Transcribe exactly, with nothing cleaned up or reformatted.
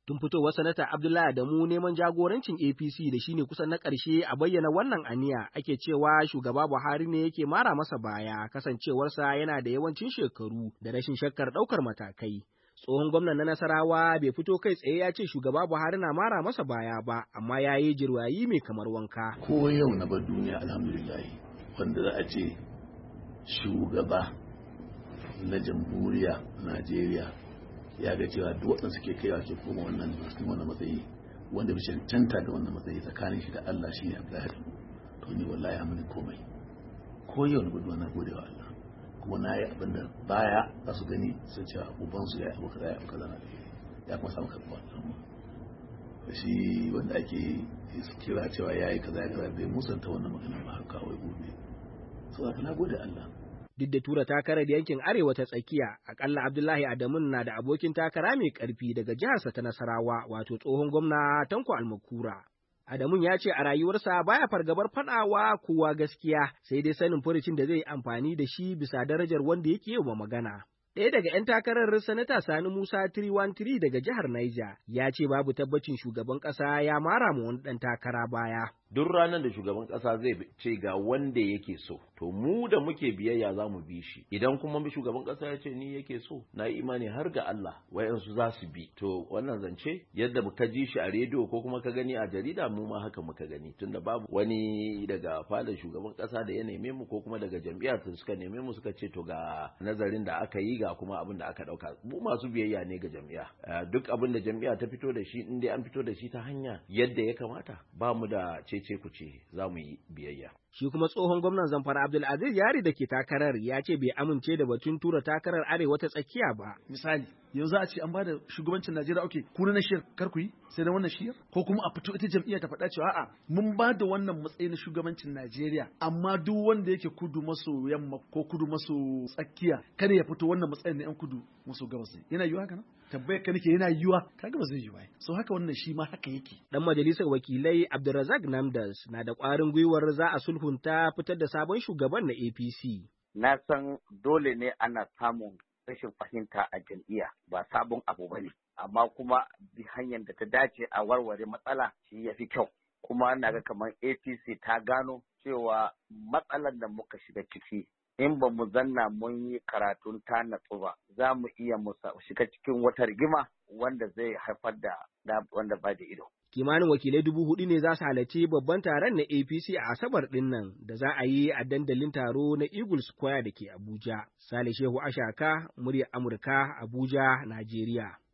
Tun fitowar Sanata Abdullahi Adamu neman jagorancin A P C da shine kusan na ƙarshe a bayyana wannan aniya, ake cewa shugaba Buhari ne yake mara masa baya kasancewarsa yana da yawancin shekaru da rashin shakkar ɗaukar matakai. Tsohon gwamnan na Nasarawa bai fito kai tsaye ya ce shugaba Buhari na mara masa baya ba, amma ya yi jirwayi mai kamar wanka. Ko yau na bar duniya alhamdulillah, wanda za a ce shugaba na jamhuriya Najeriya ya ga cewa duk waɗanda suke kaiwa ke koma wannan wannan matsayi, wanda bai cancanta da wannan matsayi tsakanin shi da Allah shi ne Abdullahi. To ni wallahi ya muni komai. Ko yau na bar duniya na gode wa Allah. Kuma na yi abin da baya za su gani sun cewa ubansu ya yi abu kaza ya abu kaza na ya kuma samu karɓuwa da shi wanda ake kira cewa ya yi kaza ya kaza bai musanta wannan magana ba har kawai gobe. So haka na gode Allah. Duk da tura takarar yankin Arewa ta tsakiya, akalla Abdullahi Adamu na da abokin takara mai ƙarfi daga jiharsa ta Nasarawa, wato tsohon gwamna Tanko Almakura. Adamun ya ce a rayuwarsa baya fargabar faɗawa kowa gaskiya, sai dai sanin furucin da zai amfani da shi bisa darajar wanda yake yi wa magana. Ɗaya daga ‘yan takarar Sanata Sani Musa three one three daga jihar Niger ya ce babu tabbacin shugaban ƙasa ya mara ma wani ɗan takara baya. Duk ranar da shugaban ƙasa zai ce ga wanda yake so, to mu da muke biyayya za mu bi shi. Idan kuma shugaban ƙasa ya ce ni yake so, na yi imani har ga Allah wayansu za su bi. To wannan zance yadda muka ji shi a rediyo ko kuma ka gani a jarida, mu ma haka muka gani. Tunda babu wani daga fadar shugaban ƙasa da ya neme mu ko kuma daga jam'iyyar da suka neme mu suka ce to ga nazarin da aka yi ga kuma abin da aka ɗauka. Mu masu biyayya ne ga jam'iyya. Duk abin da jam'iyya ta fito da shi, in dai an fito da shi ta hanya yadda ya kamata, ba mu da ce ce ku ce za mu yi biyayya. Shi kuma tsohon gwamnan Zamfara Abdulaziz Yari da ke takarar ya ce bai amince da batun tura takarar Arewa ta tsakiya ba. Misali, yanzu a ce an ba da shugabancin Najeriya, okay, ku na shiyar kar ku yi sai da wannan shiyar, ko kuma a fito ita jam'iyya ta faɗa cewa a'a mun ba da wannan matsayi na shugabancin Najeriya, amma duk wanda yake kudu maso yamma ko kudu maso tsakiya kada ya fito wannan matsayin na yan kudu maso gabas. Yana yiwa haka nan? Tabbayar ka nake yana yiwa, kaga ba zai yi ba. So haka wannan shi ma haka yake. Dan majalisar wakilai Abdulrazak Namdas na da ƙwarin gwiwar za a sulhunta fitar da sabon shugaban na A P C. Na san dole ne ana samun rashin fahimta a jam'iyya, ba sabon abu ba ne, amma kuma bi hanyar da ta dace a warware matsala shi ya fi kyau. Kuma na ga kamar A P C ta gano cewa matsalar da muka shiga ciki, in ba mu zanna mun yi karatun ta natsu ba, za mu iya mu shiga cikin wata rigima wanda zai haifar da wanda ba da ido. Kimanin wakilai dubu hudu ne za su halarci babban taron na A P C a Asabar ɗin nan da za a yi a dandalin taro na Eagle Square da ke Abuja. Sale Shehu Ashaka, muryar Amurka, Abuja, Najeriya.